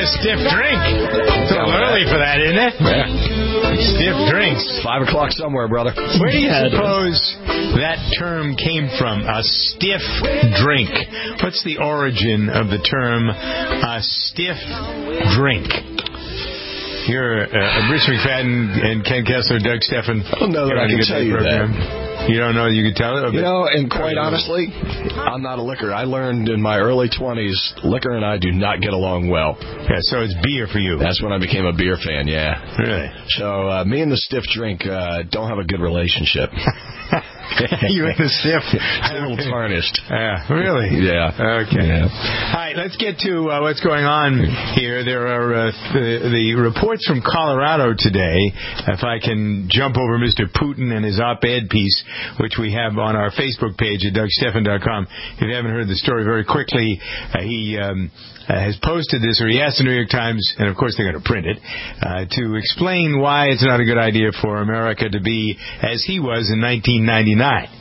stiff drink. It's a little early for that, isn't it? Yeah. Stiff drinks. 5 o'clock somewhere, brother. Where do you suppose that term came from? A stiff drink. What's the origin of the term a stiff drink? You're Bruce McFadden and Ken Kessler, Doug Steffen. I don't know that I can tell you that. You don't know that you can tell it? And quite honestly, I'm not a liquor. I learned in my early 20s, liquor and I do not get along well. Yeah, so it's beer for you. That's when I became a beer fan, yeah. Really? So me and the stiff drink don't have a good relationship. You and the stiff. It's a little tarnished. Yeah, really? Yeah. Okay. Yeah. All right, let's get to what's going on here. There are the reports from Colorado today. If I can jump over Mr. Putin and his op-ed piece, which we have on our Facebook page at DougSteffen.com. If you haven't heard the story, very quickly, he has posted this, or he asked the New York Times, and of course they're going to print it, to explain why it's not a good idea for America to be as he was in 1999.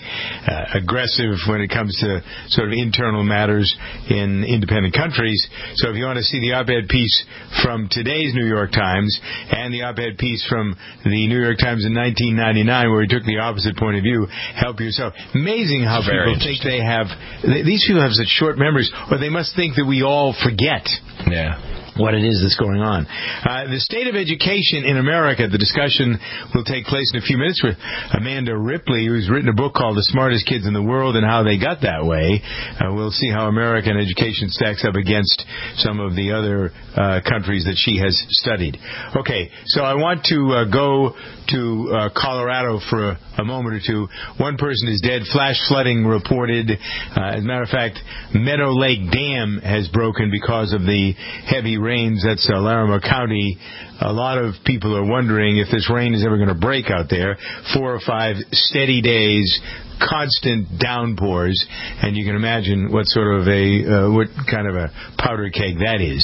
Aggressive when it comes to sort of internal matters in independent countries. So if you want to see the op-ed piece from today's New York Times and the op-ed piece from the New York Times in 1999 where he took the opposite point of view, help yourself. Amazing how people think they have, these people have such short memories, or they must think that we all forget. Yeah. What it is that's going on. The state of education in America, the discussion will take place in a few minutes with Amanda Ripley, who's written a book called The Smartest Kids in the World and How They Got That Way. We'll see how American education stacks up against some of the other countries that she has studied. Okay, so I want to go to Colorado for a moment or two. One person is dead. Flash flooding reported. As a matter of fact, Meadow Lake Dam has broken because of the heavy rains. That's Larimer County. A lot of people are wondering if this rain is ever going to break out there. 4 or 5 steady days, constant downpours, and you can imagine what sort of what kind of a powder keg that is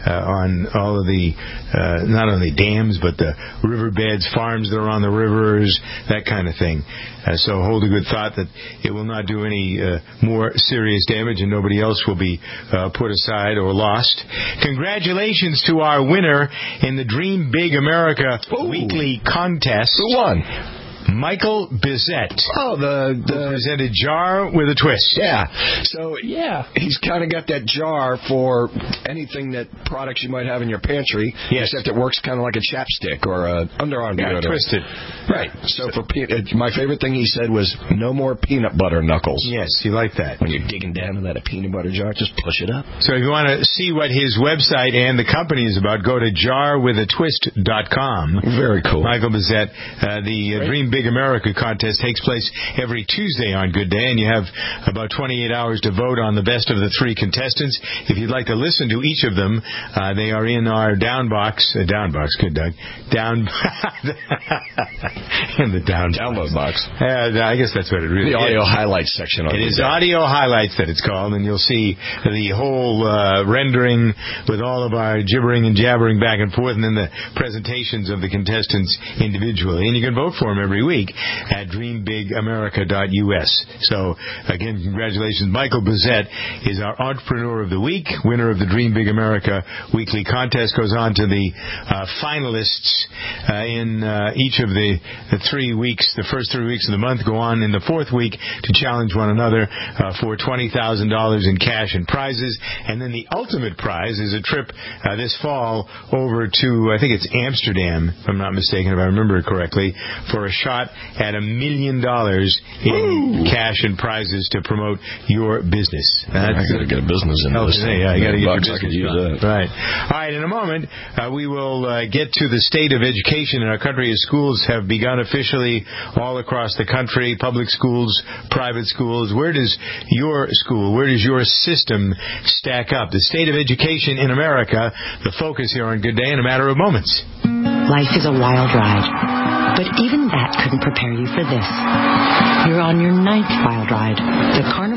on all of the not only dams but the riverbeds, farms that are on the rivers, that kind of thing. So hold a good thought that it will not do any more serious damage and nobody else will be put aside or lost. Congratulations to our winner in the Dream Big America weekly contest. Who won? Michael Bizet. Oh, the presented jar with a twist. Yeah. So, he's kind of got that jar for anything that products you might have in your pantry, except it works kind of like a chapstick or a underarm deodorant. Twisted. Right. So, my favorite thing he said was, no more peanut butter knuckles. Yes, you like that. When you're digging down in that peanut butter jar, just push it up. So, if you want to see what his website and the company is about, go to jarwithatwist.com. Very cool. Michael Bizet, the Dream Big America contest takes place every Tuesday on Good Day, and you have about 28 hours to vote on the best of the 3 contestants. If you'd like to listen to each of them, they are in our downbox. Good, Doug. In the download box. I guess that's what it really is. The audio highlights section. It is audio highlights that it's called, and you'll see the whole rendering with all of our gibbering and jabbering back and forth, and then the presentations of the contestants individually. And you can vote for them every week at dreambigAmerica.us. So, again, congratulations. Michael Bizet is our Entrepreneur of the Week, winner of the Dream Big America weekly contest. Goes on to the finalists in each of the 3 weeks. The first 3 weeks of the month go on in the 4th week to challenge one another for $20,000 in cash and prizes. And then the ultimate prize is a trip this fall over to, I think it's Amsterdam, if I'm not mistaken, if I remember it correctly, for a shot at $1 million in cash and prizes to promote your business. I got to get a business in this. Yeah, you got to get your business. I could use that. Right. All right, in a moment, we will get to the state of education in our country as schools have begun officially all across the country, public schools, private schools. Where does your school, where does your system stack up? The state of education in America, the focus here on Good Day in a matter of moments. Life is a wild ride, but even that couldn't prepare you for this. You're on your 9th wild ride, the Carnival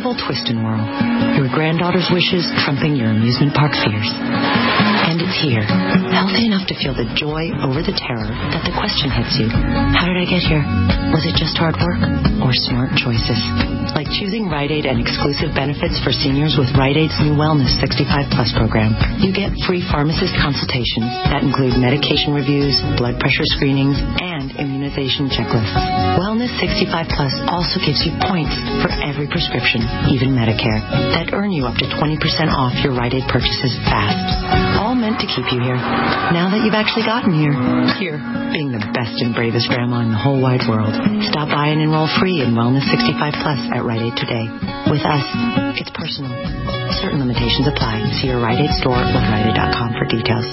carnival twist and whirl. Your granddaughter's wishes trumping your amusement park fears. And it's here, healthy enough to feel the joy over the terror that the question hits you. How did I get here? Was it just hard work or smart choices? Like choosing Rite Aid and exclusive benefits for seniors with Rite Aid's new Wellness 65 Plus program. You get free pharmacist consultations that include medication reviews, blood pressure screenings, and immunization checklists. Wellness 65 Plus also gives you points for every prescription, even Medicare, that earn you up to 20% off your Rite Aid purchases fast. All meant to keep you here. Now that you've actually gotten here, being the best and bravest grandma in the whole wide world. Stop by and enroll free in Wellness 65 Plus at Rite Aid today. With us, it's personal. Certain limitations apply. See your Rite Aid store or RiteAid.com for details.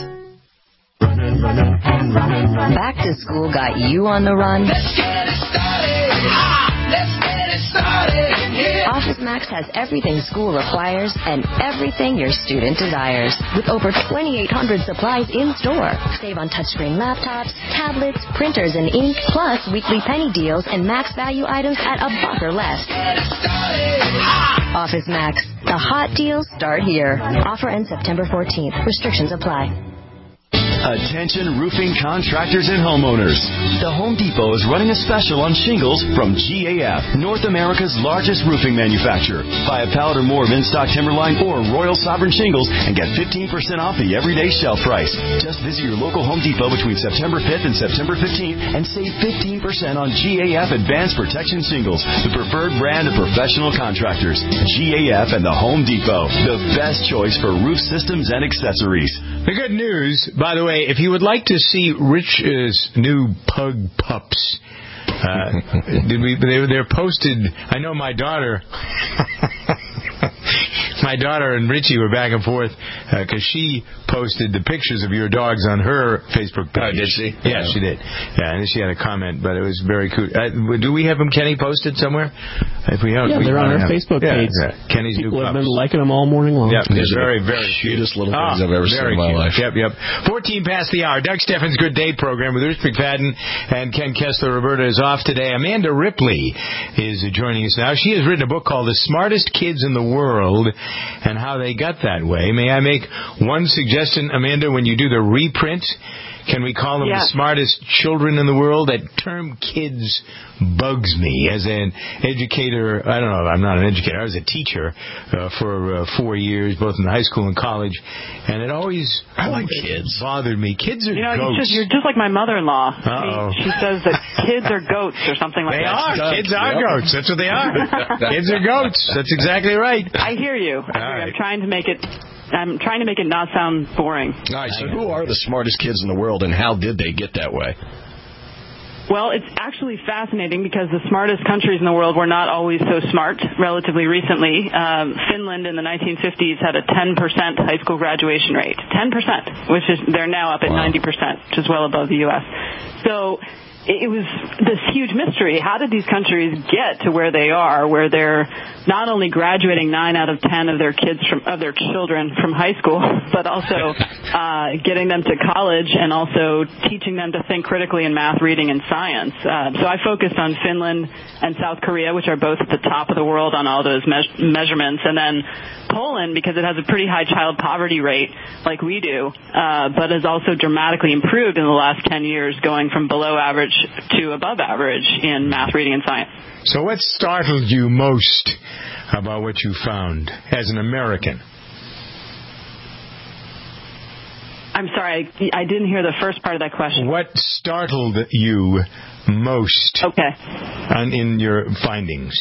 Back to school got you on the run? Let's get it started. Let's get it started. Yeah. Office Max has everything school requires and everything your student desires. With over 2,800 supplies in store. Save on touchscreen laptops, tablets, printers, and ink, plus weekly penny deals and max value items at $1 or less. Office Max. The hot deals start here. Offer ends September 14th. Restrictions apply. Attention roofing contractors and homeowners. The Home Depot is running a special on shingles from GAF, North America's largest roofing manufacturer. Buy a pallet or more of in-stock Timberline or Royal Sovereign shingles and get 15% off the everyday shelf price. Just visit your local Home Depot between September 5th and September 15th and save 15% on GAF Advanced Protection shingles, the preferred brand of professional contractors. GAF and the Home Depot, the best choice for roof systems and accessories. The good news, by the way, if you would like to see Rich's new pug pups, they're posted. I know my daughter. My daughter and Richie were back and forth because she posted the pictures of your dogs on her Facebook page. Oh, did she? Yeah, she did. Yeah, and then she had a comment, but it was very cool. Do we have them, Kenny, posted somewhere? If we don't, they're on our Facebook page. Yeah. Kenny's People new have pups. been liking them all morning long. Yep, they're very, very cutest little things I've ever seen in my life. Yep. 14 past the hour. Doug Steffens' Good Day program with Rich McFadden and Ken Kessler. Roberta is off today. Amanda Ripley is joining us now. She has written a book called The Smartest Kids in the World and How They Got That Way. May I make one suggestion, Amanda, when you do the reprint? Can we call them the smartest children in the world? That term kids bugs me. As an educator, I don't know, I'm not an educator. I was a teacher for 4 years, both in high school and college, and it always bothered me. Kids are goats. You're just like my mother-in-law. Uh-oh. She says that kids are goats or something like that. Kids are goats. That's what they are. Kids are goats. That's exactly right. I hear you. I'm trying to make it not sound boring. All right, so who are the smartest kids in the world, and how did they get that way? Well, it's actually fascinating because the smartest countries in the world were not always so smart relatively recently. Finland in the 1950s had a 10% high school graduation rate. 10%, which is they're now up at 90%, which is well above the U.S. So it was this huge mystery. How did these countries get to where they are, where they're not only graduating 9 out of 10 of their children from high school, but also getting them to college and also teaching them to think critically in math, reading, and science. So I focused on Finland and South Korea, which are both at the top of the world on all those measurements, and then Poland, because it has a pretty high child poverty rate like we do, but has also dramatically improved in the last 10 years, going from below average to above average in math, reading, and science. So what startled you most about what you found as an American? I'm sorry, I didn't hear the first part of that question. What startled you most in your findings?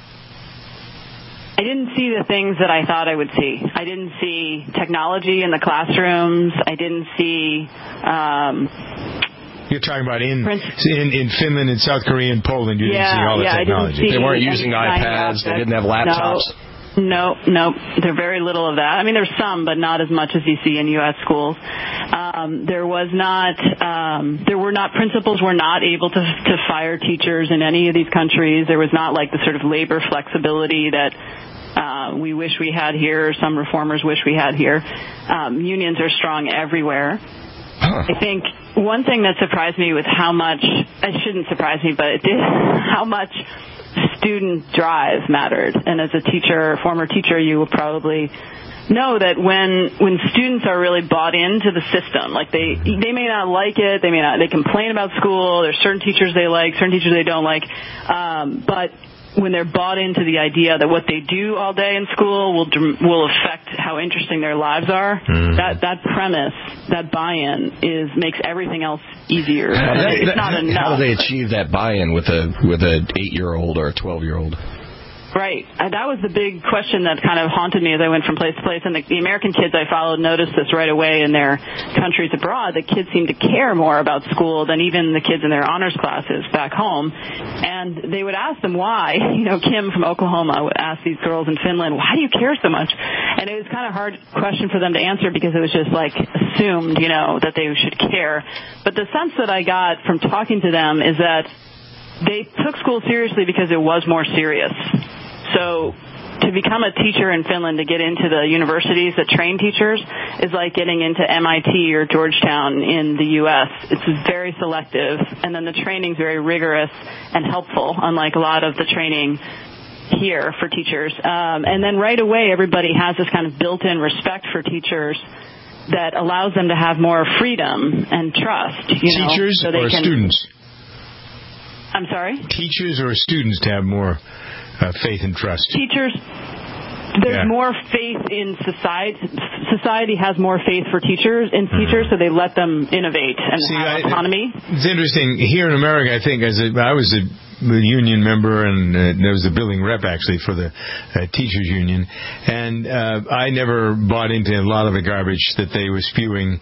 I didn't see the things that I thought I would see. I didn't see technology in the classrooms. I didn't see... You're talking about in Finland and South Korea and Poland. You didn't see all the technology. They weren't using iPads. They didn't have laptops. No. There's very little of that. I mean, there's some, but not as much as you see in U.S. schools. There were not principals were not able to fire teachers in any of these countries. There was not like the sort of labor flexibility that we wish we had here, or some reformers wish we had here. Unions are strong everywhere. I think one thing that surprised me was how much, it shouldn't surprise me, but it did, how much student drive mattered. And as a teacher, former teacher, you will probably know that when students are really bought into the system, like they may not like it, they complain about school, there's certain teachers they like, certain teachers they don't like, but when they're bought into the idea that what they do all day in school will affect how interesting their lives are, that premise, that buy-in makes everything else easier. It's not enough. How do they achieve that buy-in with an 8-year-old or a 12-year-old? Right. That was the big question that kind of haunted me as I went from place to place. And the American kids I followed noticed this right away in their countries abroad. The kids seem to care more about school than even the kids in their honors classes back home. And they would ask them why. Kim from Oklahoma would ask these girls in Finland, why do you care so much? And it was kind of a hard question for them to answer because it was just like assumed, that they should care. But the sense that I got from talking to them is that they took school seriously because it was more serious. So to become a teacher in Finland, to get into the universities that train teachers, is like getting into MIT or Georgetown in the U.S. It's very selective, and then the training's very rigorous and helpful, unlike a lot of the training here for teachers. And then right away, everybody has this kind of built-in respect for teachers that allows them to have more freedom and trust. Teachers so they or students? I'm sorry? Teachers or students to have more faith and trust? Teachers, there's more faith in society. Society has more faith for teachers, so they let them innovate and have autonomy. It's interesting. Here in America, I think, I was a union member, and there was a building rep, actually, for the teachers union, and I never bought into a lot of the garbage that they were spewing,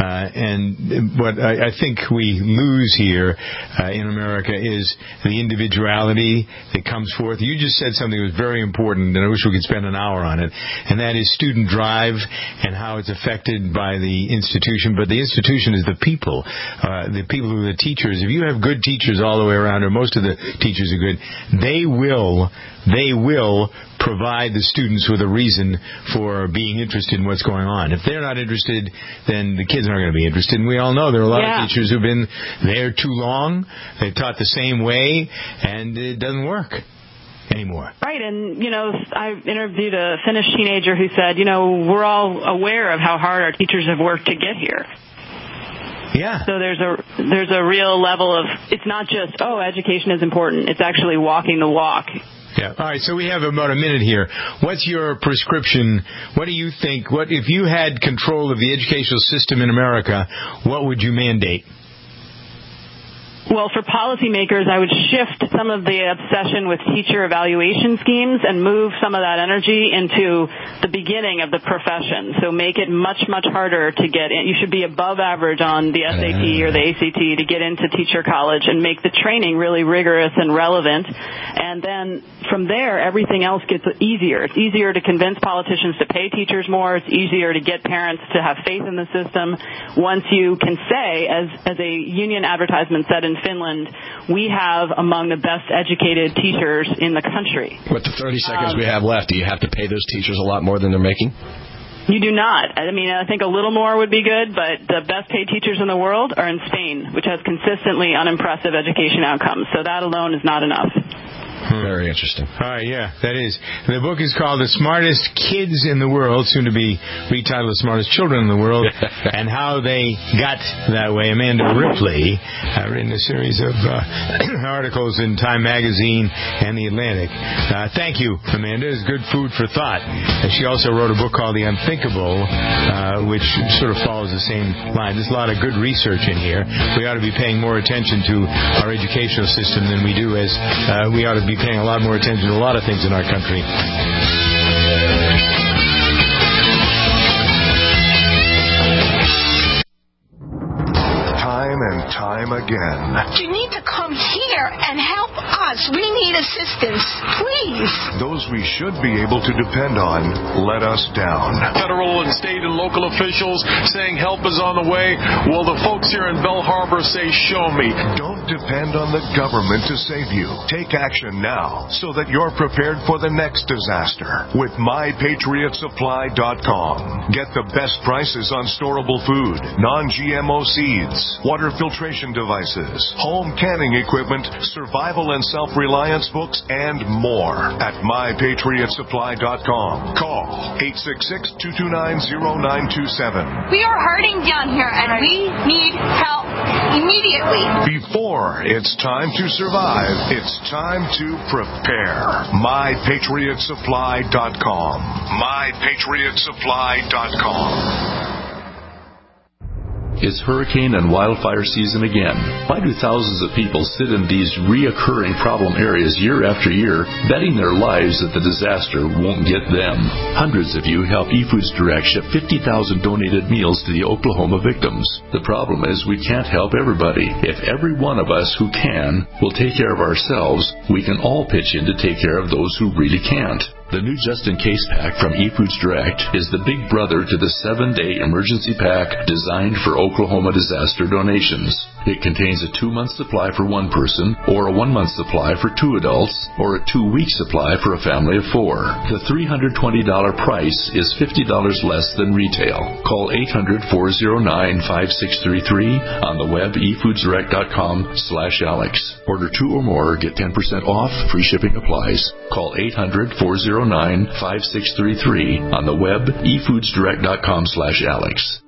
and what I think we lose here in America is the individuality that comes forth. You just said something that was very important, and I wish we could spend an hour on it, and that is student drive and how it's affected by the institution, but the institution is the people who are the teachers. If you have good teachers all the way around, or most of the teachers are good, they will provide the students with a reason for being interested in what's going on. If they're not interested, then the kids aren't going to be interested. And we all know there are a lot of teachers who've been there too long. They've taught the same way, and it doesn't work anymore. Right, and, I interviewed a Finnish teenager who said, we're all aware of how hard our teachers have worked to get here. Yeah. So there's a real level of, it's not just, education is important. It's actually walking the walk. Yeah. All right, so we have about a minute here. What's your prescription? What do you think? If you had control of the educational system in America, what would you mandate? Well, for policymakers, I would shift some of the obsession with teacher evaluation schemes and move some of that energy into the beginning of the profession. So make it much, much harder to get in. You should be above average on the SAT or the ACT to get into teacher college, and make the training really rigorous and relevant. And then from there, everything else gets easier. It's easier to convince politicians to pay teachers more. It's easier to get parents to have faith in the system once you can say, as a union advertisement said in Finland, we have among the best educated teachers in the country. With the 30 seconds we have left, do you have to pay those teachers a lot more than they're making? You do not. I think a little more would be good, but the best paid teachers in the world are in Spain, which has consistently unimpressive education outcomes. So that alone is not enough. Very interesting. All right, yeah, that is. The book is called The Smartest Kids in the World, soon to be retitled The Smartest Children in the World, and how they got that way. Amanda Ripley written a series of articles in Time Magazine and The Atlantic. Thank you, Amanda. It's good food for thought. And she also wrote a book called The Unthinkable, which sort of follows the same line. There's a lot of good research in here. We ought to be paying more attention to our educational system than we do, as we ought to be paying a lot more attention to a lot of things in our country. Time and time again. You need to come here and help us. We need assistance, please. Those we should be able to depend on let us down. Federal and state and local officials saying help is on the way. Well, the folks here in Belle Harbor say, show me. Don't depend on the government to save you. Take action now so that you're prepared for the next disaster with MyPatriotSupply.com. Get the best prices on storable food, non-GMO seeds, water filtration devices, home canning equipment, survival and self-reliance books, and more at MyPatriotSupply.com. Call 866-229-0927. We are hurting down here, and we need help immediately. Before it's time to survive, it's time to prepare. MyPatriotSupply.com. MyPatriotSupply.com. It's hurricane and wildfire season again. Why do thousands of people sit in these reoccurring problem areas year after year, betting their lives that the disaster won't get them? Hundreds of you help eFoods Direct ship 50,000 donated meals to the Oklahoma victims. The problem is we can't help everybody. If every one of us who can will take care of ourselves, we can all pitch in to take care of those who really can't. The new just-in-case pack from eFoods Direct is the big brother to the 7-day emergency pack designed for Oklahoma disaster donations. It contains a 2-month supply for one person, or a 1-month supply for 2 adults, or a 2-week supply for a family of 4. The $320 price is $50 less than retail. Call 800-409-5633 on the web efoodsdirect.com/Alex. Order 2 or more, get 10% off, free shipping applies. Call 800-409-5633 on the web efoodsdirect.com/Alex.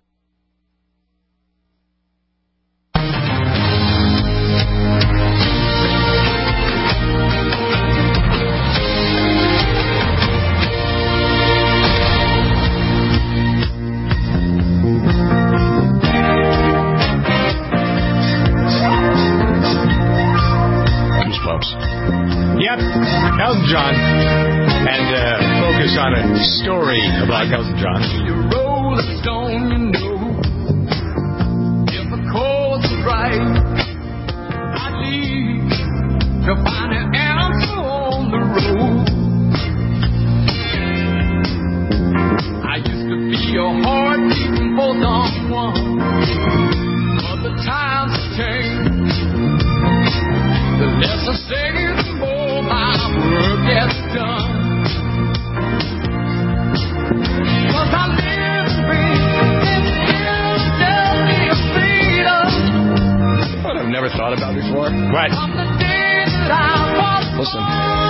Elton John, and focus on a story about Elton John. You roll the stone, you know, if the course is right, I need to find an answer on the road. I used to be your heart beating for someone, but the times have changed. The less I say, the more my work gets done. 'Cause I live and breathe in Philadelphia freedom. What I've never thought about before. What? Listen.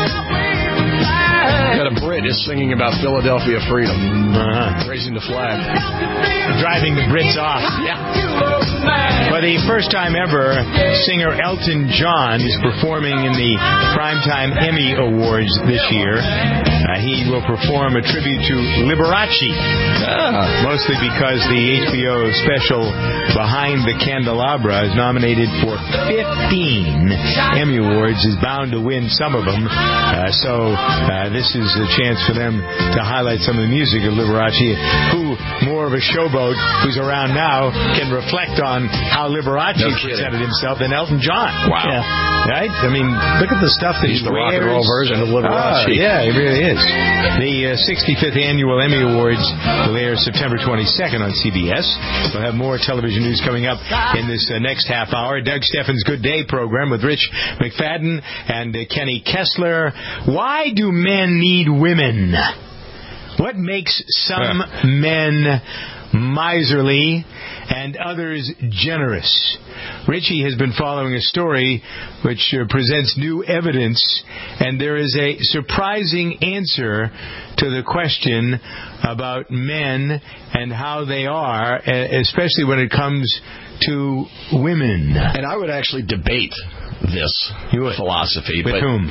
Got a Brit is singing about Philadelphia freedom. Raising the flag. Driving the Brits off. Yeah. For the first time ever, singer Elton John is performing in the Primetime Emmy Awards this year. He will perform a tribute to Liberace, mostly because the HBO special Behind the Candelabra is nominated for 15 Emmy Awards, is bound to win some of them. So this is a chance for them to highlight some of the music of Liberace, who, more of a showboat, who's around now, can reflect on how Liberace presented himself than Elton John. Wow. Yeah. Right? I mean, look at the stuff that he's he the wears. rock and roll version of Liberace. Yeah, he really is. The 65th Annual Emmy Awards will air September 22nd on CBS. We'll have more television news coming up in this next half hour. Doug Steffens' Good Day program with Rich McFadden and Kenny Kessler. Why do men need women? What makes some men miserly and others generous? Richie has been following a story which presents new evidence, and there is a surprising answer to the question about men and how they are, especially when it comes to women. And I would actually debate this philosophy. With whom?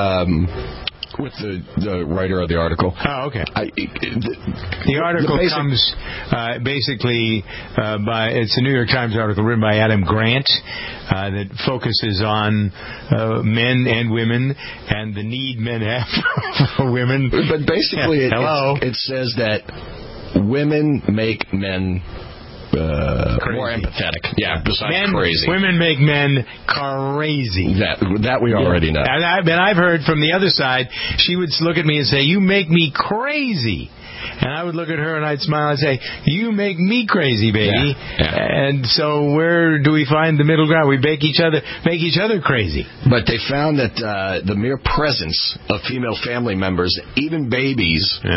With the writer of the article. Oh, okay. The article comes basically by, it's a New York Times article written by Adam Grant that focuses on men and women and the need men have for women. But basically it says that women make men more empathetic. Yeah, besides crazy. Women make men crazy. That we already know. And I've heard from the other side, she would look at me and say, "You make me crazy." And I would look at her and I'd smile and say, "You make me crazy, baby." Yeah. And so where do we find the middle ground? We make each other crazy. But they found that the mere presence of female family members, even babies,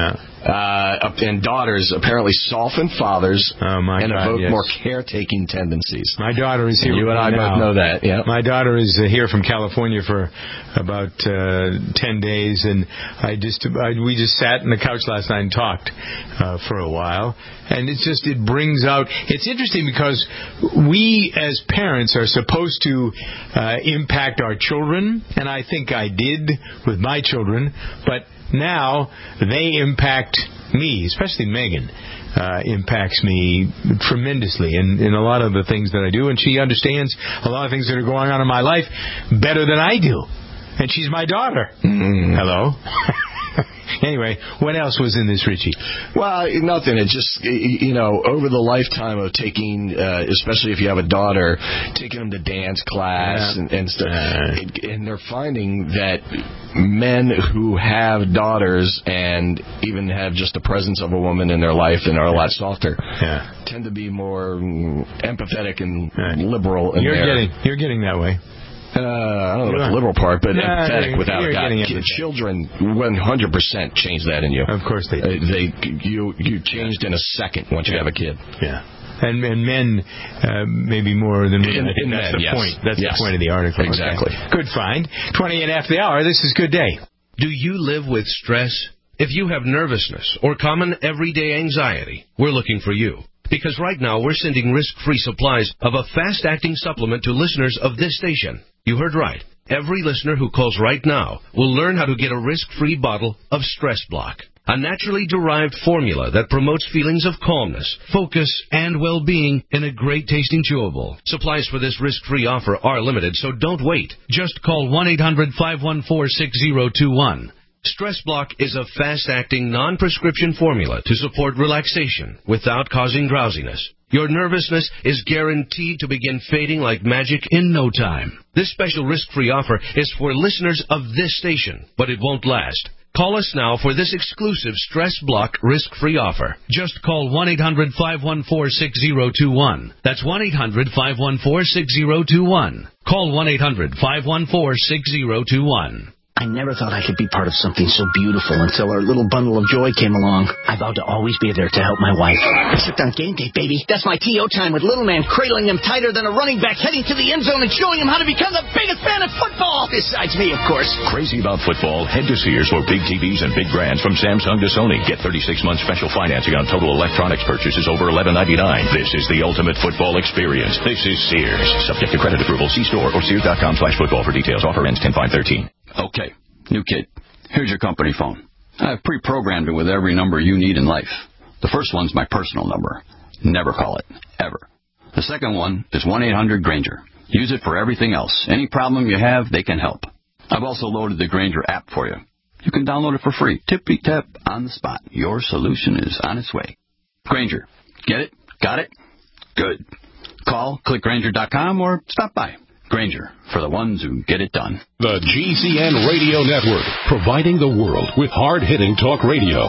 and daughters apparently soften fathers and evoke more caretaking tendencies. My daughter is here. You and I both know that. Yeah. My daughter is here from California for about 10 days, and we just sat on the couch last night and talked for a while. And it brings out. It's interesting because we as parents are supposed to impact our children, and I think I did with my children, but now they impact me, especially Megan. Impacts me tremendously in a lot of the things that I do, and she understands a lot of things that are going on in my life better than I do. And she's my daughter. Hello. Anyway, what else was in this, Richie? Well, nothing. It just, over the lifetime of taking, especially if you have a daughter, taking them to dance class and stuff, and they're finding that men who have daughters and even have just the presence of a woman in their life and are a lot softer tend to be more empathetic and liberal. You're getting that way. I don't know about the liberal part, but empathetic without a doubt. Children 100% change that in you. Of course they do. You changed in a second once you have a kid. Yeah. And men maybe more than women. That's the point. That's the point of the article. Exactly. Okay. Good find. 28 after the hour. This is Good Day. Do you live with stress? If you have nervousness or common everyday anxiety, we're looking for you. Because right now we're sending risk-free supplies of a fast-acting supplement to listeners of this station. You heard right. Every listener who calls right now will learn how to get a risk-free bottle of Stress Block, a naturally derived formula that promotes feelings of calmness, focus, and well-being in a great-tasting chewable. Supplies for this risk-free offer are limited, so don't wait. Just call 1-800-514-6021. Stress Block is a fast-acting, non-prescription formula to support relaxation without causing drowsiness. Your nervousness is guaranteed to begin fading like magic in no time. This special risk-free offer is for listeners of this station, but it won't last. Call us now for this exclusive Stress Block risk-free offer. Just call 1-800-514-6021. That's 1-800-514-6021. Call 1-800-514-6021. I never thought I could be part of something so beautiful until our little bundle of joy came along. I vowed to always be there to help my wife. Except on game day, baby. That's my T.O. time with little man cradling him tighter than a running back heading to the end zone and showing him how to become the biggest fan of football. Besides me, of course. Crazy about football? Head to Sears for big TVs and big brands from Samsung to Sony. Get 36-month special financing on total electronics purchases over $11.99. This is the ultimate football experience. This is Sears. Subject to credit approval. See store or Sears.com/football for details. Offer ends 10/5/13. Okay, new kid. Here's your company phone. I've pre-programmed it with every number you need in life. The first one's my personal number. Never call it, ever. The second one is 1-800-GRAINGER. Use it for everything else. Any problem you have, they can help. I've also loaded the Grainger app for you. You can download it for free. Tippy-tap, on the spot. Your solution is on its way. Grainger. Get it? Got it? Good. Call, click Grainger.com, or stop by. Grainger, for the ones who get it done. The GCN Radio Network, providing the world with hard-hitting talk radio.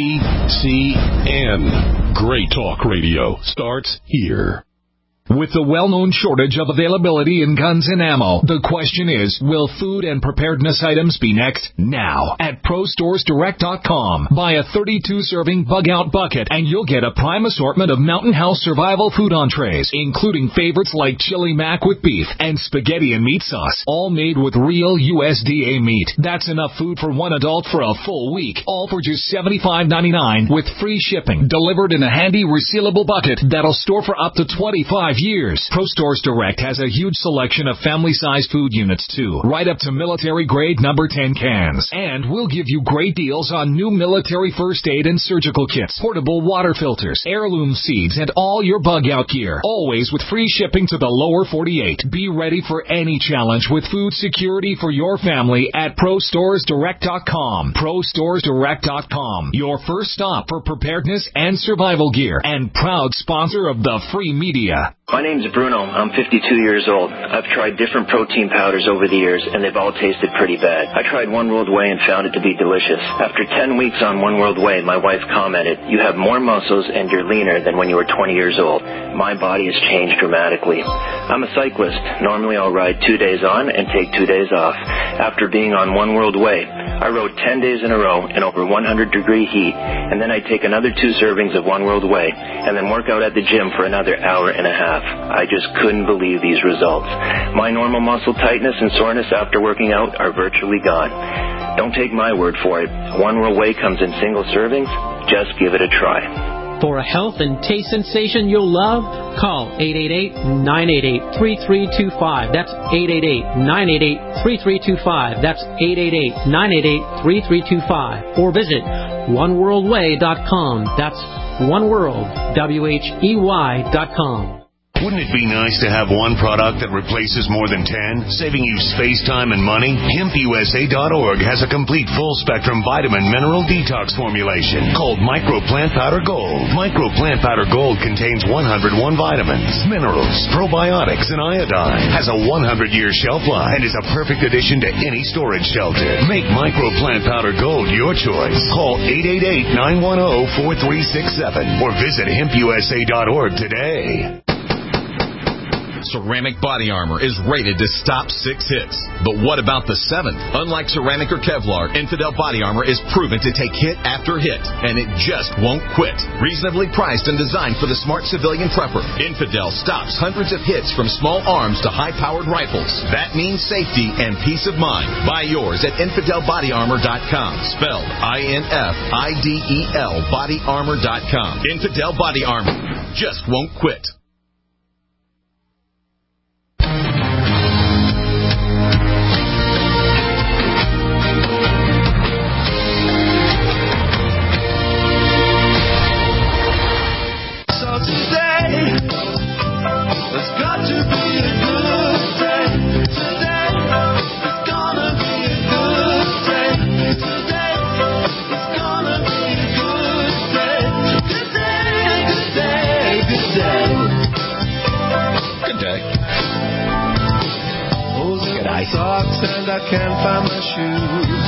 GCN. Great talk radio starts here. With the well-known shortage of availability in guns and ammo, the question is, will food and preparedness items be next? Now, at ProStoresDirect.com. Buy a 32-serving bug-out bucket, and you'll get a prime assortment of Mountain House survival food entrees, including favorites like chili mac with beef and spaghetti and meat sauce, all made with real USDA meat. That's enough food for one adult for a full week, all for just $75.99 with free shipping, delivered in a handy resealable bucket that'll store for up to 25 years. ProStores Direct has a huge selection of family-sized food units, too, right up to military-grade number 10 cans. And we'll give you great deals on new military first aid and surgical kits, portable water filters, heirloom seeds, and all your bug-out gear, always with free shipping to the lower 48. Be ready for any challenge with food security for your family at ProStoresDirect.com. ProStoresDirect.com, your first stop for preparedness and survival gear, and proud sponsor of the free media. My name's Bruno. I'm 52 years old. I've tried different protein powders over the years, and they've all tasted pretty bad. I tried One World Whey and found it to be delicious. After 10 weeks on One World Whey, my wife commented, "You have more muscles and you're leaner than when you were 20 years old." My body has changed dramatically. I'm a cyclist. Normally I'll ride 2 days on and take 2 days off. After being on One World Whey, I rode 10 days in a row in over 100-degree heat, and then I'd take another 2 servings of One World Way, and then work out at the gym for another hour and a half. I just couldn't believe these results. My normal muscle tightness and soreness after working out are virtually gone. Don't take my word for it. One World Way comes in single servings. Just give it a try. For a health and taste sensation you'll love, call 888-988-3325. That's 888-988-3325. That's 888-988-3325. Or visit oneworldway.com. That's oneworld.com. Wouldn't it be nice to have one product that replaces more than 10, saving you space, time, and money? HempUSA.org has a complete full-spectrum vitamin mineral detox formulation called Micro Plant Powder Gold. Micro Plant Powder Gold contains 101 vitamins, minerals, probiotics, and iodine. Has a 100-year shelf life and is a perfect addition to any storage shelter. Make Micro Plant Powder Gold your choice. Call 888-910-4367 or visit HempUSA.org today. Ceramic body armor is rated to stop 6 hits. But what about the 7th? Unlike ceramic or Kevlar, Infidel body armor is proven to take hit after hit, and it just won't quit. Reasonably priced and designed for the smart civilian prepper, Infidel stops hundreds of hits from small arms to high-powered rifles. That means safety and peace of mind. Buy yours at InfidelBodyArmor.com. Spelled INFIDEL BodyArmor.com. Infidel Body Armor just won't quit. And I can't find my shoes.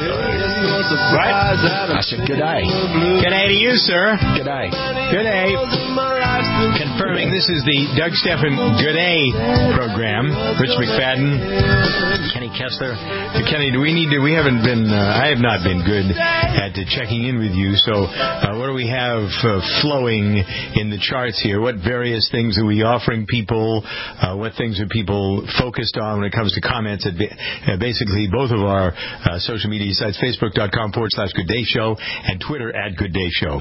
I said good day. Good day to you, sir. Good day. Good day. Confirming this is the Doug Stephan Good Day program. Rich McFadden, Kenny Kessler. Kenny, we haven't been, I have not been good at checking in with you. So what do we have flowing in the charts here? What various things are we offering people? What things are people focused on when it comes to comments at basically both of our social media sites, Facebook.com/Good Day Show and Twitter @Good Day Show.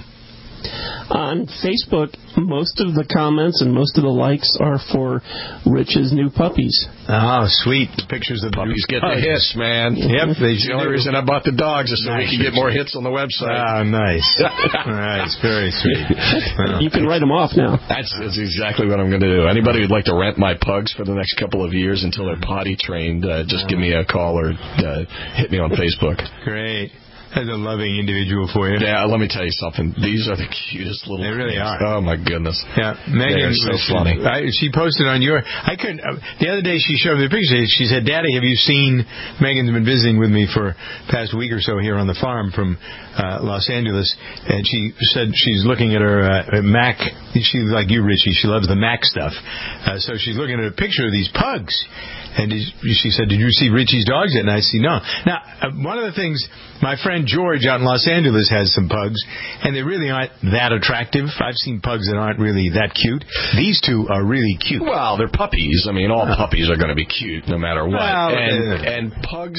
On Facebook, most of the comments and most of the likes are for Rich's new puppies. Oh, sweet. Pictures of puppies get the hits, man. Yep. The only reason I bought the dogs is so we can get more hits on the website. Ah, nice. Nice. Very sweet. You can write them off now. That's exactly what I'm going to do. Anybody who'd like to rent my pugs for the next couple of years until they're potty trained, just give me a call or hit me on Facebook. Great. That's a loving individual for you. Yeah, let me tell you something. These are the cutest little They really things. are. Oh, my goodness. Yeah, Megan was so funny. She posted on your... I couldn't... the other day she showed me the picture. She said, Daddy, have you seen... Megan's been visiting with me for the past week or so here on the farm from Los Angeles, and she said she's looking at her Mac. She's like you, Richie. She loves the Mac stuff. So she's looking at a picture of these pugs. And she said, did you see Richie's dogs yet? And I said, no. Now, one of the things, my friend George out in Los Angeles has some pugs, and they really aren't that attractive. I've seen pugs that aren't really that cute. These two are really cute. Well, they're puppies. I mean, all puppies are going to be cute no matter what. Well, and pugs,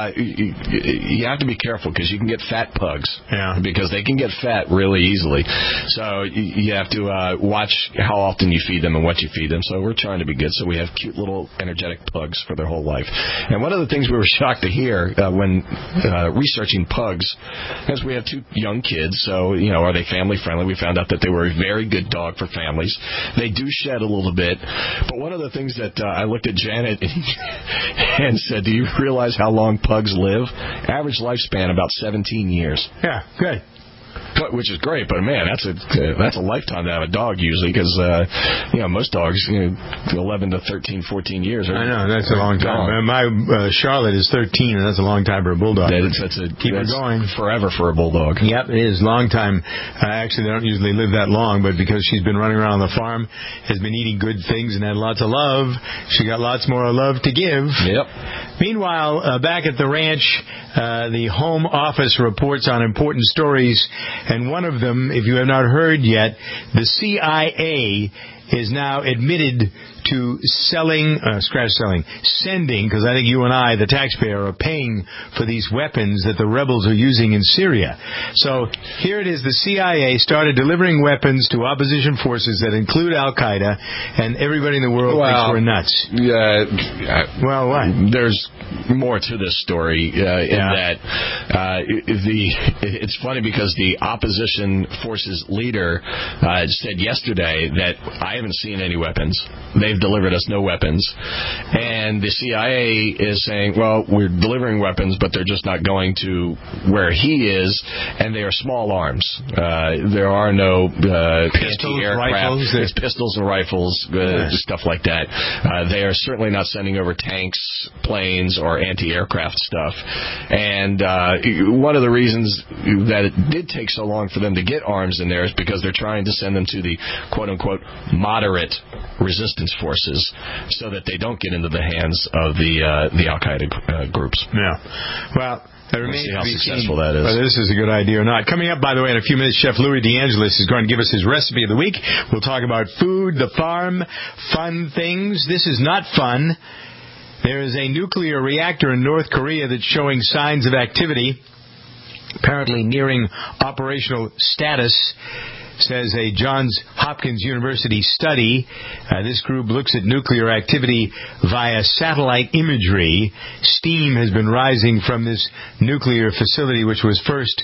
you have to be careful because you can get fat pugs. Yeah. Because they can get fat really easily. So you have to watch how often you feed them and what you feed them. So we're trying to be good. So we have cute little energetic pugs for their whole life. And one of the things we were shocked to hear when researching pugs is we have 2 young kids, so, are they family friendly? We found out that they were a very good dog for families. They do shed a little bit, but one of the things that I looked at Janet and said, do you realize how long pugs live? Average lifespan about 17 years. Yeah, good. Which is great, but man, that's a lifetime to have a dog usually, because most dogs, 11 to 13, 14 years. I know, that's a long time. My Charlotte is 13, and that's a long time for a bulldog. Keep it going forever for a bulldog. Yep, it is long time. Actually, they don't usually live that long, but because she's been running around the farm, has been eating good things and had lots of love, she got lots more love to give. Yep. Meanwhile, back at the ranch, the Home Office reports on important stories, and one of them, if you have not heard yet, the CIA is now admitted to sending, because I think you and I, the taxpayer, are paying for these weapons that the rebels are using in Syria. So here it is, the CIA started delivering weapons to opposition forces that include Al-Qaeda, and everybody in the world thinks we're nuts. Well, what? There's more to this story in that it's funny because the opposition forces leader said yesterday that I haven't seen any weapons. They've delivered us no weapons. And the CIA is saying, well, we're delivering weapons, but they're just not going to where he is, and they are small arms. There are no anti-aircraft. There's pistols and rifles, stuff like that. They are certainly not sending over tanks, planes, or anti-aircraft stuff. And one of the reasons that it did take so long for them to get arms in there is because they're trying to send them to the quote-unquote moderate resistance forces so that they don't get into the hands of the Al-Qaeda groups. Yeah. Well, it remains to see how to be successful seen that is. whether this is a good idea or not. Coming up, by the way, in a few minutes, Chef Louis DeAngelis is going to give us his recipe of the week. We'll talk about food, the farm, fun things. This is not fun. There is a nuclear reactor in North Korea that's showing signs of activity, apparently nearing operational status, says a Johns Hopkins University study. This group looks at nuclear activity via satellite imagery. Steam has been rising from this nuclear facility, which was first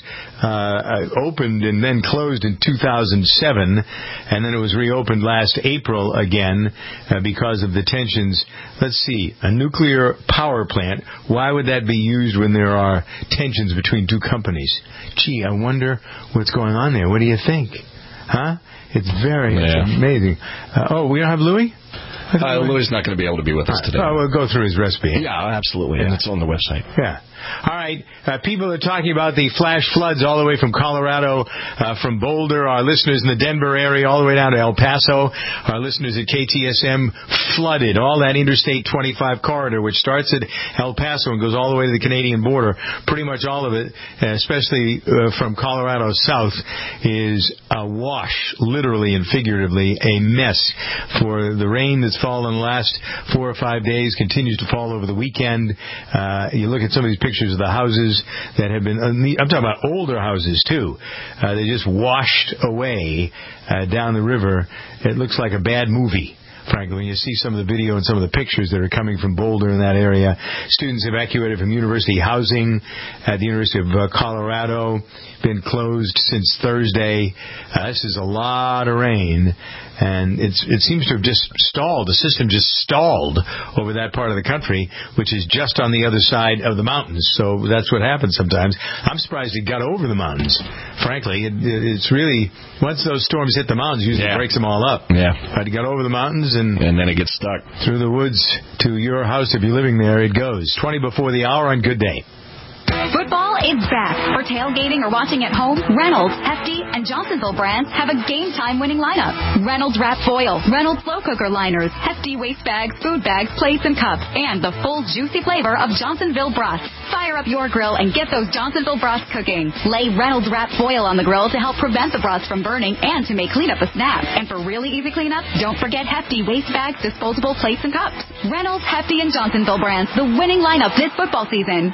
opened and then closed in 2007, and then it was reopened last April again because of the tensions. Let's see, a nuclear power plant, why would that be used when there are tensions between two companies? Gee, I wonder what's going on there. What do you think? Huh? It's amazing. We don't have Louis? Louis is not going to be able to be with us today. We'll go through his recipe. Yeah, absolutely. And it's on the website. Yeah. All right. People are talking about the flash floods all the way from Colorado, from Boulder, our listeners in the Denver area, all the way down to El Paso. Our listeners at KTSM flooded all that Interstate 25 corridor, which starts at El Paso and goes all the way to the Canadian border. Pretty much all of it, especially from Colorado south, is awash, literally and figuratively, a mess. For the rain that's fallen the last 4 or 5 days, continues to fall over the weekend. You look at some of these pictures of the houses that have been, I'm talking about older houses too. They just washed away down the river. It looks like a bad movie, frankly, when you see some of the video and some of the pictures that are coming from Boulder in that area. Students evacuated from university housing at the University of Colorado, been closed since Thursday. This is a lot of rain, and it seems to have just stalled. The system just stalled over that part of the country, which is just on the other side of the mountains. So that's what happens sometimes. I'm surprised it got over the mountains, frankly. It's really, once those storms hit the mountains, usually it breaks them all up. Yeah. But it got over the mountains, and then it gets stuck. Through the woods to your house, if you're living there, it goes. 20 before the hour on Good Day. Football is back. For tailgating or watching at home, Reynolds, Hefty, and Johnsonville brands have a game-time winning lineup. Reynolds Wrap Foil, Reynolds Slow Cooker Liners, Hefty Waste Bags, Food Bags, Plates, and Cups, and the full juicy flavor of Johnsonville Brats. Fire up your grill and get those Johnsonville Brats cooking. Lay Reynolds Wrap Foil on the grill to help prevent the brats from burning and to make cleanup a snap. And for really easy cleanup, don't forget Hefty Waste Bags, disposable plates, and cups. Reynolds, Hefty, and Johnsonville brands, the winning lineup this football season.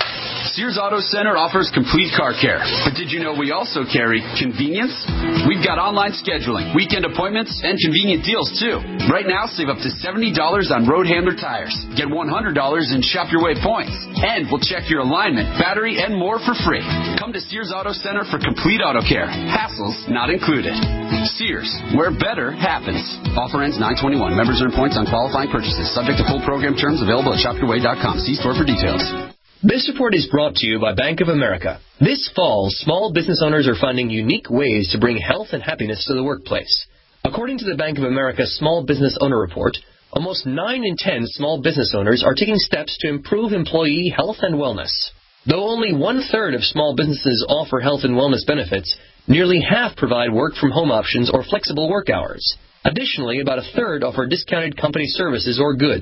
Sears Auto Center offers complete car care. But did you know we also carry convenience? We've got online scheduling, weekend appointments, and convenient deals, too. Right now, save up to $70 on Road Handler tires. Get $100 in Shop Your Way points. And we'll check your alignment, battery, and more for free. Come to Sears Auto Center for complete auto care. Hassles not included. Sears, where better happens. Offer ends 9/21. Members earn points on qualifying purchases. Subject to full program terms available at shopyourway.com. See store for details. This report is brought to you by Bank of America. This fall, small business owners are finding unique ways to bring health and happiness to the workplace. According to the Bank of America Small Business Owner Report, almost 9 in 10 small business owners are taking steps to improve employee health and wellness. Though only 1/3 of small businesses offer health and wellness benefits, nearly half provide work-from-home options or flexible work hours. Additionally, about 1/3 offer discounted company services or goods.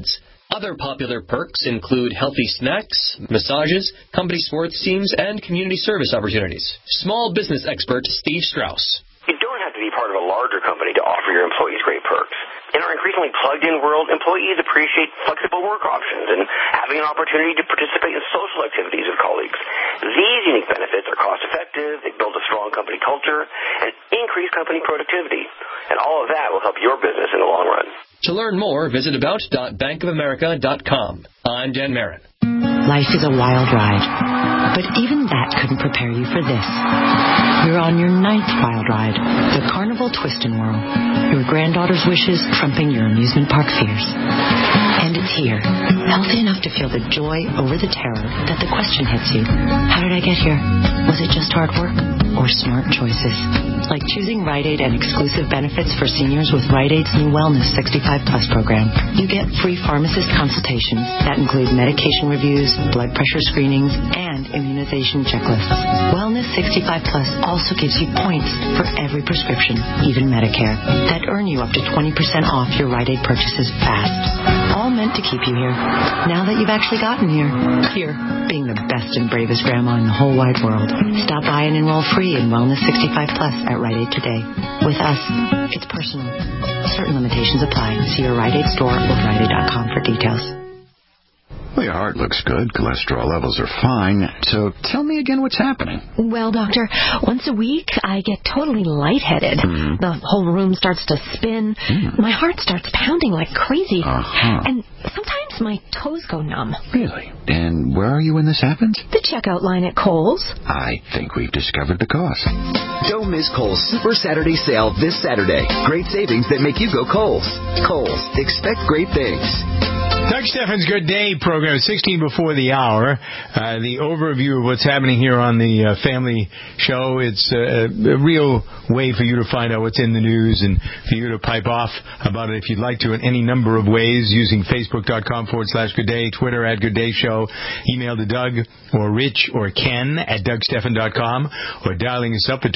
Other popular perks include healthy snacks, massages, company sports teams, and community service opportunities. Small business expert Steve Strauss. You don't have to be part of a larger company to offer your employees great perks. In our increasingly plugged-in world, employees appreciate flexible work options and having an opportunity to participate in social activities with colleagues. These unique benefits are cost-effective, they build a strong company culture, and increase company productivity. And all of that will help your business in the long run. To learn more, visit about.bankofamerica.com. I'm Dan Marin. Life is a wild ride, but even that couldn't prepare you for this. You're on your 9th wild ride, the Carnival Twist and Whirl. Your granddaughter's wishes trumping your amusement park fears. And it's here, healthy enough to feel the joy over the terror that the question hits you. How did I get here? Was it just hard work or smart choices? Like choosing Rite Aid and exclusive benefits for seniors with Rite Aid's new Wellness 65 Plus program. You get free pharmacist consultations that include medication reviews, blood pressure screenings, and immunization checklists. Wellness 65 Plus also gives you points for every prescription, even Medicare, that earn you up to 20% off your Rite Aid purchases fast. All meant to keep you here. Now that you've actually gotten here. Here, being the best and bravest grandma in the whole wide world. Stop by and enroll free in Wellness 65 Plus at Rite Aid today. With us, it's personal. Certain limitations apply. See your Rite Aid store or RiteAid.com for details. Well, your heart looks good. Cholesterol levels are fine. So tell me again what's happening. Well, doctor, once a week I get totally lightheaded. Mm-hmm. The whole room starts to spin. My heart starts pounding like crazy. And sometimes my toes go numb. Really? And where are you when this happens? The checkout line at Kohl's. I think we've discovered the cause. Don't miss Kohl's Super Saturday sale this Saturday. Great savings that make you go Kohl's. Kohl's. Expect great things. Doug Steffen's Good Day program, 16 before the hour. The overview of what's happening here on the family show. It's a real way for you to find out what's in the news and for you to pipe off about it if you'd like to in any number of ways using Facebook.com/Good Day, Twitter @GoodDayShow, email to Doug or Rich or Ken at DougSteffen.com, or dialing us up at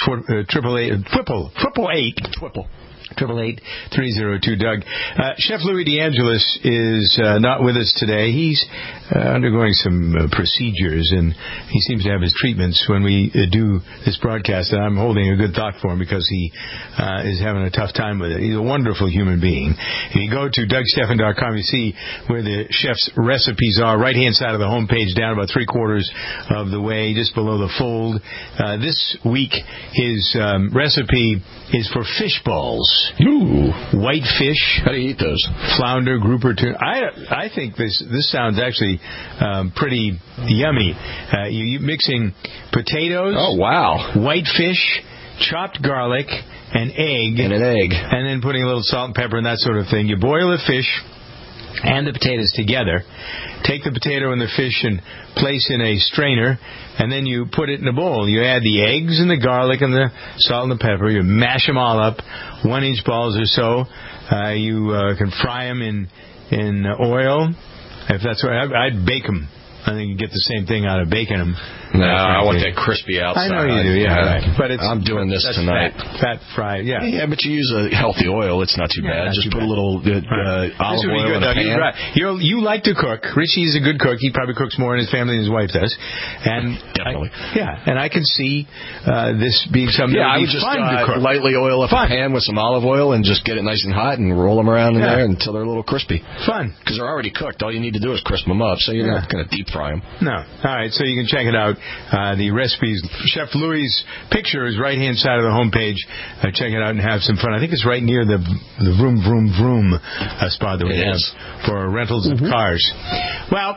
888-302-Doug. Chef Louis DeAngelis is not with us today. He's undergoing some procedures, and he seems to have his treatments when we do this broadcast, and I'm holding a good thought for him because he is having a tough time with it. He's a wonderful human being. If you go to DougSteffen.com, you see where the chef's recipes are, right-hand side of the homepage, down about 3/4 of the way, just below the fold. This week, his recipe is for fish balls. Ooh. White fish. How do you eat those? Flounder, grouper, tuna. I think this sounds actually pretty yummy. You mixing potatoes. Oh, wow. White fish, chopped garlic, an egg. And an egg. And then putting a little salt and pepper and that sort of thing. You boil the fish and the potatoes together. Take the potato and the fish and place in a strainer, and then you put it in a bowl. You add the eggs and the garlic and the salt and the pepper. You mash them all up, 1-inch balls or so. You can fry them in oil. If that's what I'd bake them. I think you get the same thing out of baking them. No, I want that crispy outside. I know you do, yeah. Right. But I'm doing this tonight. Fat fried, yeah. Yeah, but you use a healthy oil. It's not too bad. Just put a little olive oil in a pan. You like to cook. Richie's a good cook. He probably cooks more than his family and his wife does. And definitely. And I can see this being something that would be fun to cook. Lightly oil up a pan with some olive oil and just get it nice and hot and roll them around in there until they're a little crispy. Fun. Because they're already cooked. All you need to do is crisp them up, so you're not going to deep fry them. No. All right, so you can check it out. The recipes. Chef Louis' picture is right-hand side of the homepage. Check it out and have some fun. I think it's right near the vroom, vroom, vroom spot that we have for rentals of cars. Well,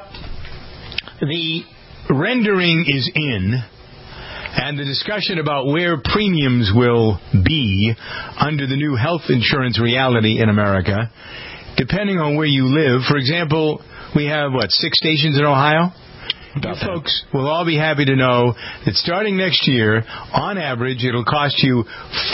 the rendering is in, and the discussion about where premiums will be under the new health insurance reality in America, depending on where you live. For example, we have, 6 stations in Ohio? You folks will all be happy to know that starting next year, on average, it'll cost you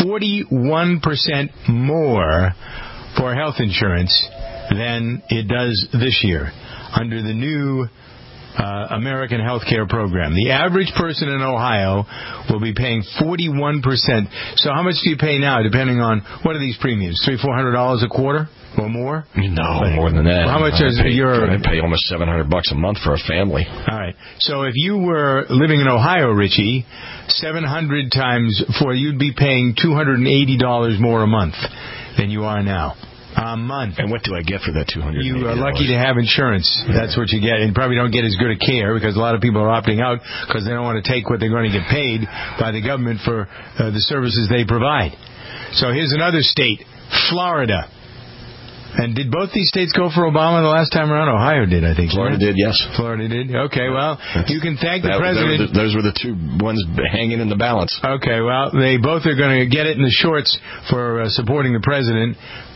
41% more for health insurance than it does this year under the new American health care program. The average person in Ohio will be paying 41%. So how much do you pay now, depending on what are these premiums? $300-400 a quarter? Or more? No, more than that. How much is your... I pay almost $700 a month for a family. All right. So if you were living in Ohio, Richie, 700 times 4, you'd be paying $280 more a month than you are now. A month. And what do I get for that $280? You are lucky to have insurance. That's what you get. And you probably don't get as good a care because a lot of people are opting out because they don't want to take what they're going to get paid by the government for the services they provide. So here's another state, Florida. And did both these states go for Obama the last time around? Ohio did, I think. Florida did, yes. Florida did. Okay, well, you can thank the president. Those were the two ones hanging in the balance. Okay, well, they both are going to get it in the shorts for supporting the president.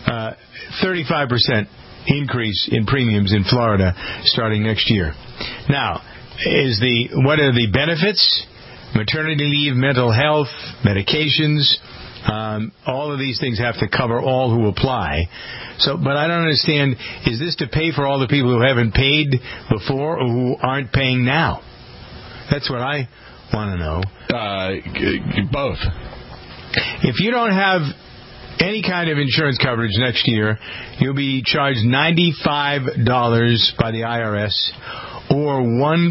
35% increase in premiums in Florida starting next year. Now, what are the benefits? Maternity leave, mental health, medications. All of these things have to cover all who apply. But I don't understand, is this to pay for all the people who haven't paid before or who aren't paying now? That's what I want to know. Both. If you don't have any kind of insurance coverage next year, you'll be charged $95 by the IRS or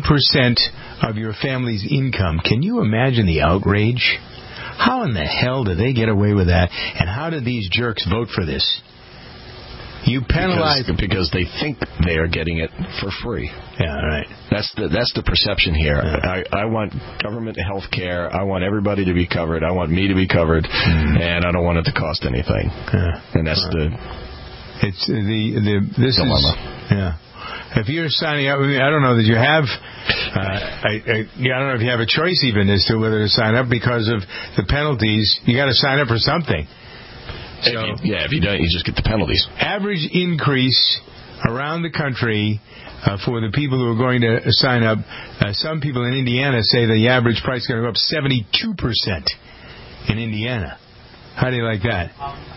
1% of your family's income. Can you imagine the outrage? How in the hell do they get away with that? And how do these jerks vote for this? You penalize because they think they are getting it for free. Yeah, right. That's the perception here. Yeah. I want government health care. I want everybody to be covered. I want me to be covered, and I don't want it to cost anything. Yeah. And that's this dilemma. If you're signing up, I don't know that you have. I don't know if you have a choice even as to whether to sign up because of the penalties. You got to sign up for something. If you don't, you just get the penalties. Average increase around the country for the people who are going to sign up. Some people in Indiana say the average price is going to go up 72% in Indiana. How do you like that?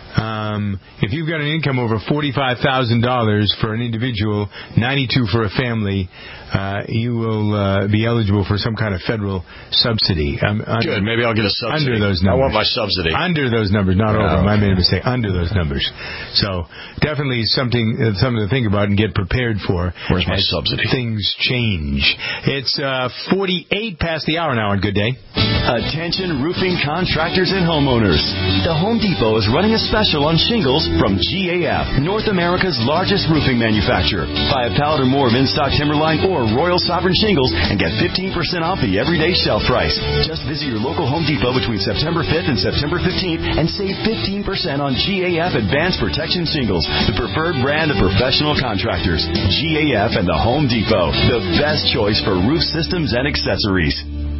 If you've got an income over $45,000 for an individual, $92,000 for a family, you will be eligible for some kind of federal subsidy. Good. Maybe I'll get a subsidy. Under those numbers. I want my subsidy. Under those numbers, not over. I made a mistake. Under those numbers. So definitely something to think about and get prepared for. Where's my subsidy? Things change. It's 48 past the hour now on Good Day. Attention roofing contractors and homeowners. The Home Depot is running a special on shingles from GAF, North America's largest roofing manufacturer. Buy a pallet or more of in-stock Timberline or Royal Sovereign shingles and get 15% off the everyday shelf price. Just visit your local Home Depot between September 5th and September 15th and save 15% on GAF Advanced Protection shingles, the preferred brand of professional contractors. GAF and the Home Depot, the best choice for roof systems and accessories.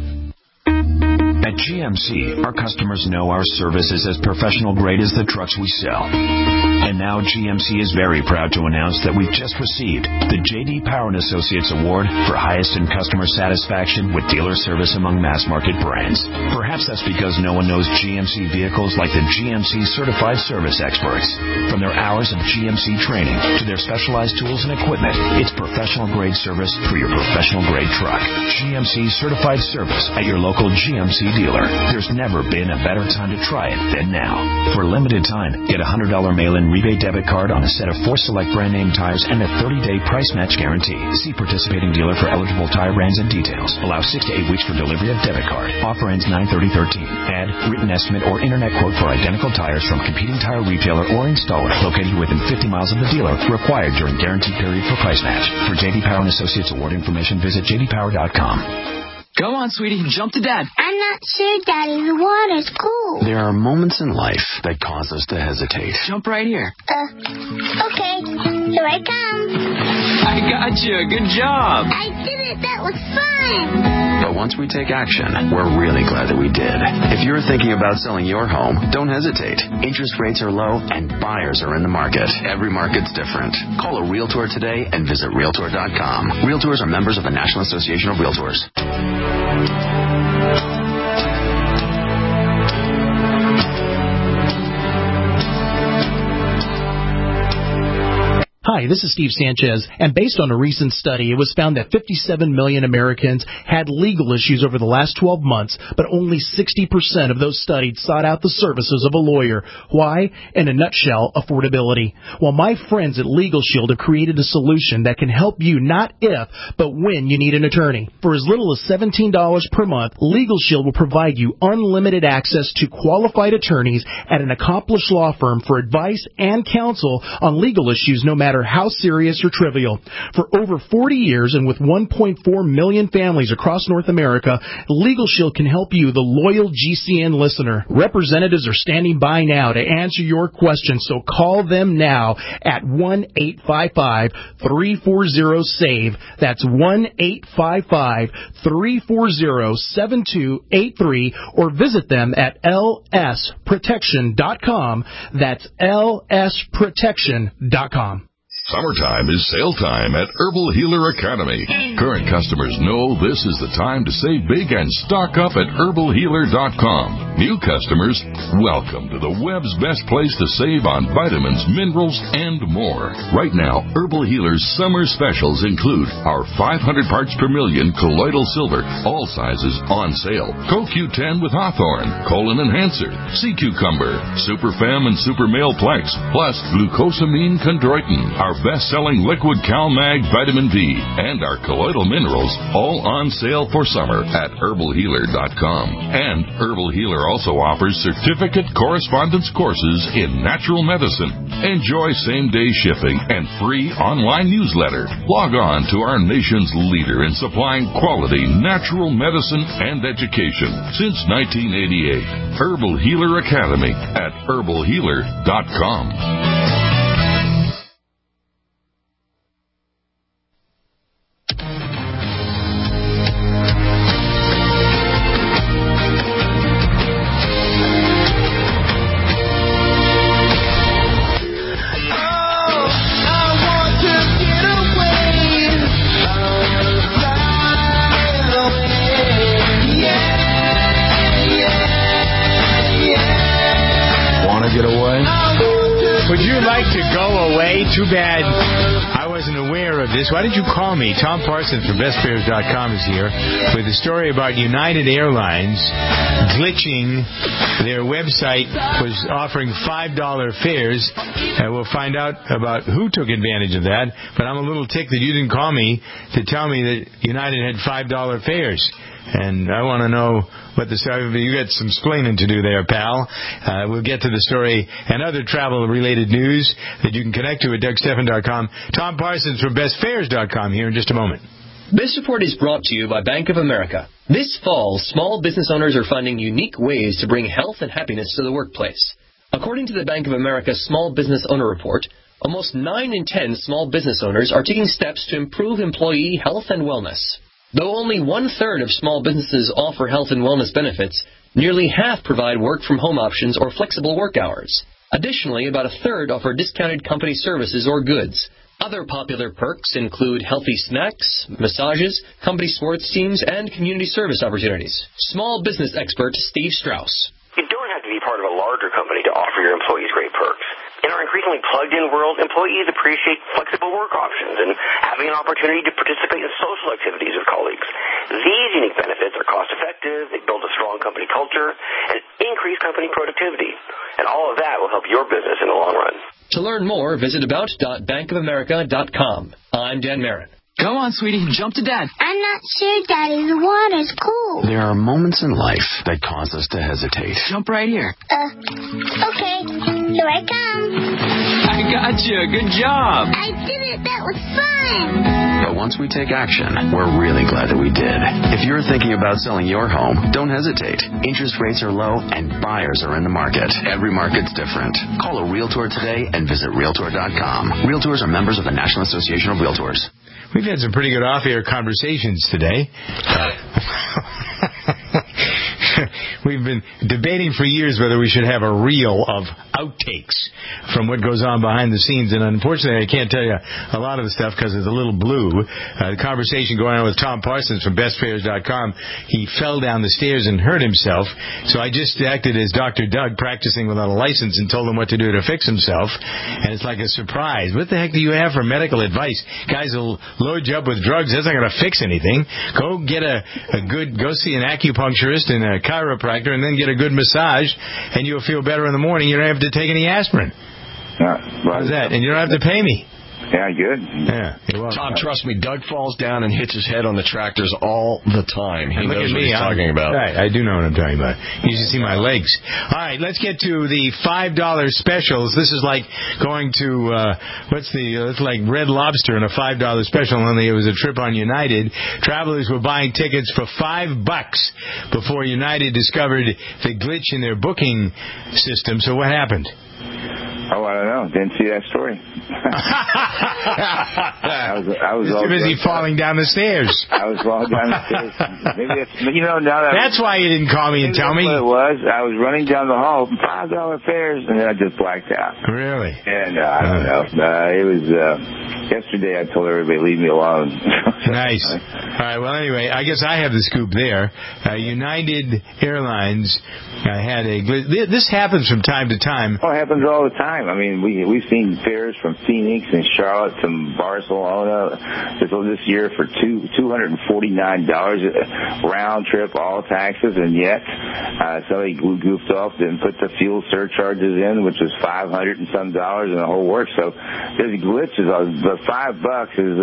At GMC, our customers know our service is as professional grade as the trucks we sell. And now GMC is very proud to announce that we've just received the J.D. Power & Associates Award for highest in customer satisfaction with dealer service among mass-market brands. Perhaps that's because no one knows GMC vehicles like the GMC Certified Service Experts. From their hours of GMC training to their specialized tools and equipment, it's professional-grade service for your professional-grade truck. GMC Certified Service at your local GMC dealer. There's never been a better time to try it than now. For a limited time, get a $100 mail-in rebate debit card on a set of 4 select brand name tires and a 30-day price match guarantee. See participating dealer for eligible tire brands and details. Allow 6 to 8 weeks for delivery of debit card. Offer ends 9/30/13. Add written estimate or internet quote for identical tires from competing tire retailer or installer located within 50 miles of the dealer. Required during guarantee period for price match. For J.D. Power & Associates Award information, visit jdpower.com. Go on, sweetie, jump to Dad. I'm not sure, Daddy. The water's cool. There are moments in life that cause us to hesitate. Jump right here. Okay. Here I come. I got you. Good job. I did it. That was fun. But once we take action, we're really glad that we did. If you're thinking about selling your home, don't hesitate. Interest rates are low and buyers are in the market. Every market's different. Call a Realtor today and visit Realtor.com. Realtors are members of the National Association of Realtors. Hi, this is Steve Sanchez, and based on a recent study, it was found that 57 million Americans had legal issues over the last 12 months, but only 60% of those studied sought out the services of a lawyer. Why? In a nutshell, affordability. Well, my friends at Legal Shield have created a solution that can help you not if, but when you need an attorney. For as little as $17 per month, Legal Shield will provide you unlimited access to qualified attorneys at an accomplished law firm for advice and counsel on legal issues no matter how serious or trivial. For over 40 years and with 1.4 million families across North America, Legal Shield can help you, the loyal GCN listener. Representatives are standing by now to answer your questions, so call them now at 1-855-340-SAVE. That's 1-855-340-7283, or visit them at lsprotection.com. That's lsprotection.com. Summertime is sale time at Herbal Healer Academy. Current customers know this is the time to save big and stock up at herbalhealer.com. New customers, welcome to the web's best place to save on vitamins, minerals, and more. Right now, Herbal Healer's summer specials include our 500 parts per million colloidal silver, all sizes on sale, CoQ10 with Hawthorne, Colon Enhancer, Sea Cucumber, Super Fem and Super Male Plex, plus glucosamine chondroitin, our best-selling liquid CalMag Vitamin V, and our colloidal minerals, all on sale for summer at herbalhealer.com. And Herbal Healer also offers certificate correspondence courses in natural medicine. Enjoy same-day shipping and free online newsletter. Log on to our nation's leader in supplying quality natural medicine and education since 1988. Herbal Healer Academy at herbalhealer.com. Too bad I wasn't aware of this. Why did you call me? Tom Parsons from bestfares.com is here with a story about United Airlines glitching. Their website was offering $5 fares. We'll find out about who took advantage of that. But I'm a little ticked that you didn't call me to tell me that United had $5 fares. And I want to know what the story. You got some splaining to do there, pal. We'll get to the story and other travel-related news that you can connect to at DougStephan.com. Tom Parsons from BestFares.com here in just a moment. This report is brought to you by Bank of America. This fall, small business owners are finding unique ways to bring health and happiness to the workplace. According to the Bank of America Small Business Owner Report, almost 9 in 10 small business owners are taking steps to improve employee health and wellness. Though only 1/3 of small businesses offer health and wellness benefits, nearly half provide work-from-home options or flexible work hours. Additionally, about 1/3 offer discounted company services or goods. Other popular perks include healthy snacks, massages, company sports teams, and community service opportunities. Small business expert Steve Strauss. You don't have to be part of a larger company to offer your employees great perks. In our increasingly plugged-in world, employees appreciate flexible work options and having an opportunity to participate in social activities with colleagues. These unique benefits are cost-effective, they build a strong company culture, and increase company productivity. And all of that will help your business in the long run. To learn more, visit about.bankofamerica.com. I'm Dan Marin. Go on, sweetie. Jump to Dad. I'm not sure, Daddy. The water's cool. There are moments in life that cause us to hesitate. Jump right here. Okay. Here I come. I got you. Good job. I did it. That was fun. But once we take action, we're really glad that we did. If you're thinking about selling your home, don't hesitate. Interest rates are low and buyers are in the market. Every market's different. Call a Realtor today and visit Realtor.com. Realtors are members of the National Association of Realtors. We've had some pretty good off-air conversations today. we've been debating for years whether we should have a reel of outtakes from what goes on behind the scenes, and unfortunately I can't tell you a lot of the stuff because it's a little blue. The conversation going on with Tom Parsons from bestfares.com, he fell down the stairs and hurt himself, so I just acted as Dr. Doug practicing without a license and told him what to do to fix himself, and it's like a surprise. What the heck do you have for medical advice? Guys will load you up with drugs. That's not going to fix anything. Go get go see an acupuncturist and a chiropractor and then get a good massage, and you'll feel better in the morning. You don't have to take any aspirin. How's that? And you don't have to pay me. Yeah, good. Yeah. Tom, trust me, Doug falls down and hits his head on the tractors all the time. He knows what he's talking about. Right, I do know what I'm talking about. You should see my legs. All right, let's get to the $5 specials. This is like going to, it's like Red Lobster and a $5 special, only it was a trip on United. Travelers were buying tickets for $5 before United discovered the glitch in their booking system. So what happened? Oh, I don't know. Didn't see that story. I was too busy falling down the stairs. I was falling down the stairs. Maybe that's why you didn't call me and tell me. What it was, I was running down the hall, $5 fares, and then I just blacked out. Really? And I don't know. It was yesterday. I told everybody leave me alone. Nice. All right. Well, anyway, I guess I have the scoop there. United Airlines had a glitch. This happens from time to time. Oh, it happens all the time. I mean, we've seen fares from Phoenix and Charlotte to Barcelona this year for $249 round trip, all taxes, and yet somebody goofed off, didn't put the fuel surcharges in, which was $500 and some dollars, and the whole works. So there's glitches. The $5 is.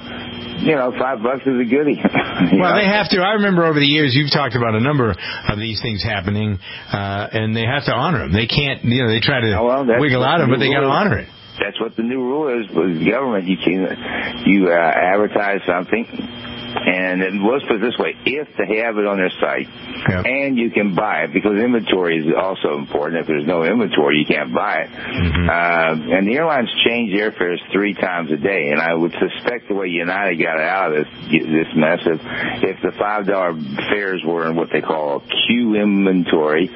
$5 is a goodie. Well, they have to. I remember over the years you've talked about a number of these things happening, and they have to honor them. They can't, they try to wiggle out of them, but they got to honor it. That's what the new rule is with the government. You advertise something, and then let's put it this way: if they have it on their site, and you can buy it, because inventory is also important. If there's no inventory, you can't buy it. Mm-hmm. And the airlines change airfares 3 times a day, and I would suspect the way United got out of this mess, if the $5 fares were in what they call queue inventory,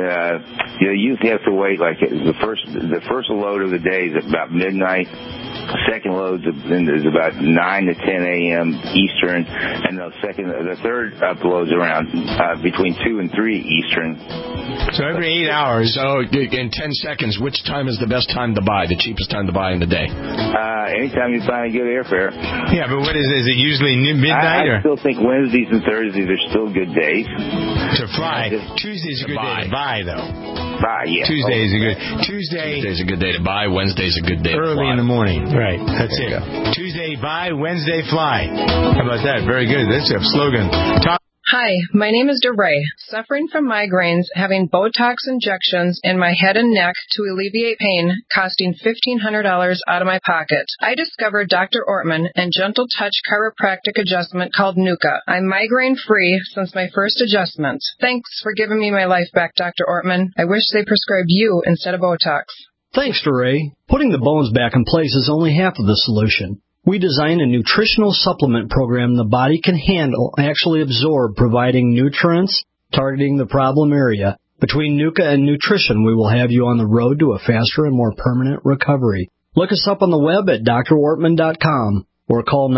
you have to wait like the first load of the day is about midnight. Second load is about 9 to 10 a.m. Eastern, and the third upload's around between 2 and 3 Eastern. So every 8 hours. So in 10 seconds, which time is the best time to buy, the cheapest time to buy in the day? Anytime you find a good airfare. Yeah, but what is it? Is it usually midnight? I still think Wednesdays and Thursdays are still good days. To fly. Tuesday's a good day to buy, though. Buy, yeah. Tuesday's a good day to buy. Wednesday's a good day to fly. Early in the morning. Right. That's it. Tuesday buy, Wednesday fly. How about that? Very good. That's a slogan. Hi, my name is DeRay. Suffering from migraines, having Botox injections in my head and neck to alleviate pain, costing $1,500 out of my pocket. I discovered Dr. Ortman and Gentle Touch chiropractic adjustment called Nuka. I'm migraine-free since my first adjustment. Thanks for giving me my life back, Dr. Ortman. I wish they prescribed you instead of Botox. Thanks, DeRay. Putting the bones back in place is only half of the solution. We designed a nutritional supplement program the body can handle, actually absorb, providing nutrients, targeting the problem area. Between Nuka and nutrition, we will have you on the road to a faster and more permanent recovery. Look us up on the web at drortman.com or call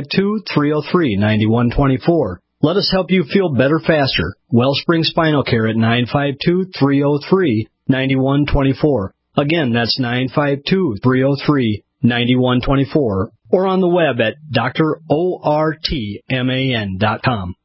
952-303-9124. Let us help you feel better faster. Wellspring Spinal Care at 952-303-9124. Again, that's 952-303-9124. Or on the web at drortman.com.